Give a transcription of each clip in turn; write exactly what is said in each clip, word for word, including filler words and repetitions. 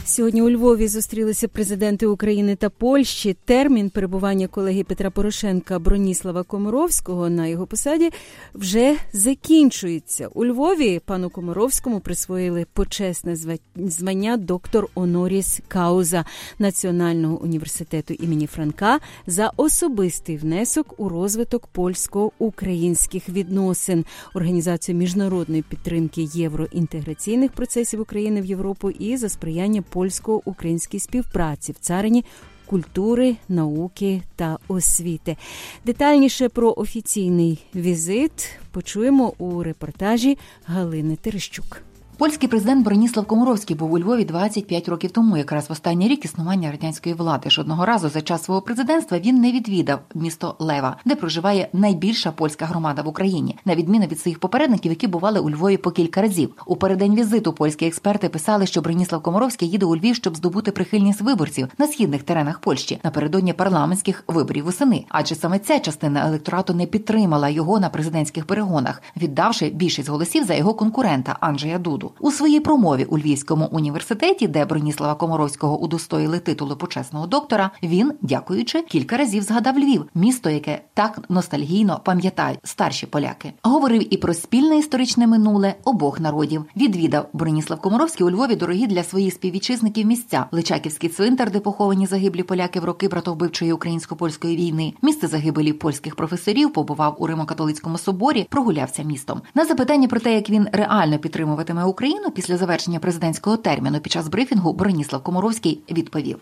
Сьогодні у Львові зустрілися президенти України та Польщі. Термін перебування колеги Петра Порошенка Броніслава Комаровського на його посаді вже закінчується. У Львові пану Комаровському присвоїли почесне звання доктор Оноріс Кауза Національного університету імені Франка за особистий внесок у розвиток польсько-українських відносин, організацію міжнародної підтримки євроінтеграційних процесів України в Європу і за сприяння польсько-українській співпраці в царині культури, науки та освіти. Детальніше про офіційний візит почуємо у репортажі Галини Терещук. Польський президент Броніслав Комаровський був у Львові двадцять п'ять років тому, якраз в останній рік існування радянської влади. Жодного разу за час свого президентства він не відвідав місто Лева, де проживає найбільша польська громада в Україні, на відміну від своїх попередників, які бували у Львові по кілька разів. У переддень візиту польські експерти писали, що Броніслав Комаровський їде у Львів, щоб здобути прихильність виборців на східних теренах Польщі напередодні парламентських виборів восени. Адже саме ця частина електорату не підтримала його на президентських перегонах, віддавши більшість голосів за його конкурента Анджея Дуду. У своїй промові у Львівському університеті, де Броніслава Комаровського удостоїли титулу почесного доктора, він, дякуючи, кілька разів згадав Львів, місто, яке так ностальгійно пам'ятають старші поляки. Говорив і про спільне історичне минуле обох народів. Відвідав Броніслав Комаровський у Львові дорогі для своїх співвітчизників місця: Личаківський цвинтар, де поховані загиблі поляки в роки братовбивчої українсько-польської війни, місце загибелі польських професорів, побував у Римо-католицькому соборі, прогулявся містом. На запитання про те, як він реально підтримуватиме Україну після завершення президентського терміну, під час брифінгу Броніслав Комаровський відповів: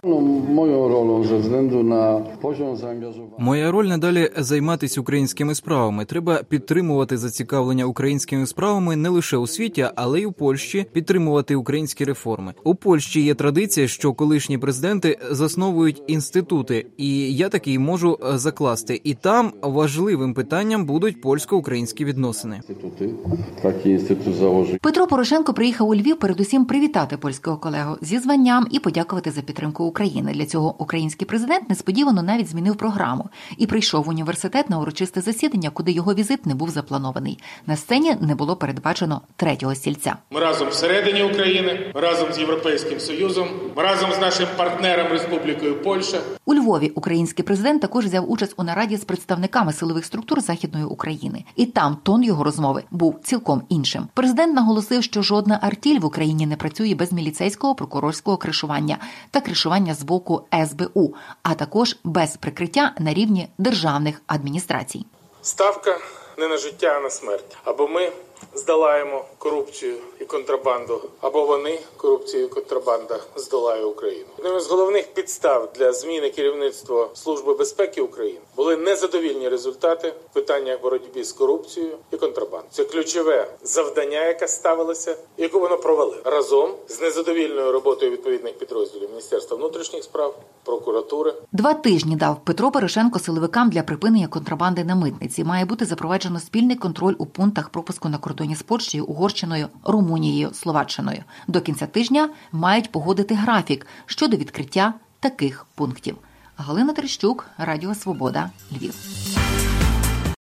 Моя роль надалі займатися українськими справами. Треба підтримувати зацікавлення українськими справами не лише у світі, але й у Польщі, підтримувати українські реформи. У Польщі є традиція, що колишні президенти засновують інститути, і я такий можу закласти. І там важливим питанням будуть польсько-українські відносини. Петро Порошенко приїхав у Львів передусім привітати польського колегу зі званням і подякувати за підтримку України. Для цього український президент несподівано навіть змінив програму і прийшов в університет на урочисте засідання, куди його візит не був запланований. На сцені не було передбачено третього стільця. Ми разом всередині України, ми разом з Європейським Союзом, ми разом з нашим партнером Республікою Польща. У Львові український президент також взяв участь у нараді з представниками силових структур Західної України. І там тон його розмови був цілком іншим. Президент наголосив, що жодна артіль в Україні не працює без міліцейського прокурорського кришування та кришування з боку ес бе у, а також без прикриття на рівні державних адміністрацій. Ставка не на життя, а на смерть. Або ми здолаємо корупцію і контрабанду, або вони, корупцію і контрабанда, здолає Україну. Одним з головних підстав для зміни керівництва Служби безпеки України були незадовільні результати в питаннях боротьби з корупцією і контрабандою. Це ключове завдання, яке ставилося, яке воно провели разом з незадовільною роботою відповідних підрозділів Міністерства внутрішніх справ, прокуратури. Два тижні дав Петро Порошенко силовикам для припинення контрабанди на митниці. Має бути запроваджено спільний контроль у пунктах пропуску на кордоні з Польщею, Угорщиною, Румунією, Словаччиною. До кінця тижня мають погодити графік щодо відкриття таких пунктів. Галина Терещук, Радіо Свобода, Львів.